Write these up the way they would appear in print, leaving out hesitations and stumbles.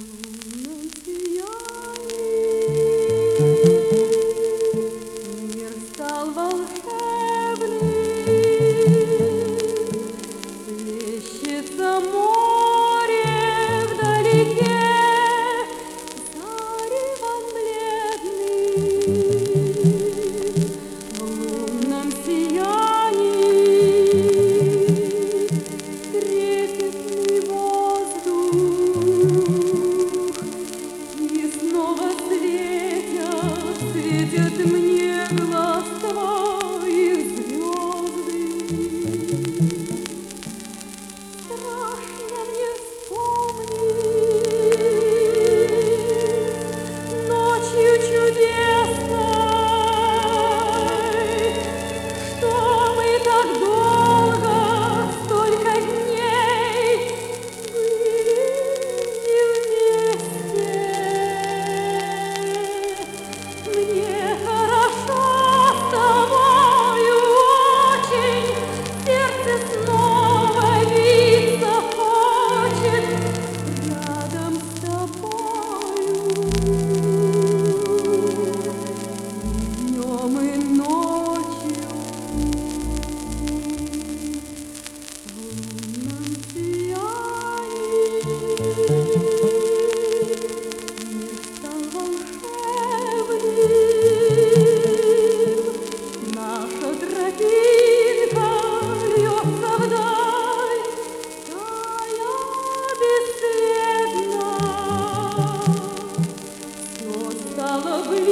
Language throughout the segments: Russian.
Мир стал волшебным, плещется море вдалеке, заревом бледным, в лунном сиянии трепетный воздух, и снова светят мне глаз твоих звезды. Страшно мне вспомнить ночью чудесной, что мы так долго, столько дней были не вместе. Мне хорошо с тобою очень, сердце снова биться хочет рядом с тобою. Днем и ночью в лунном сиянии мир стал волшебным. Наша тропинка льется вдаль, тая бесцветна. Все стало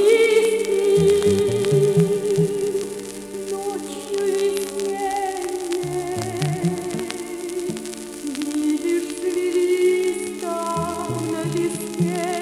близким, ночью весенней. Видишь, свириста на песке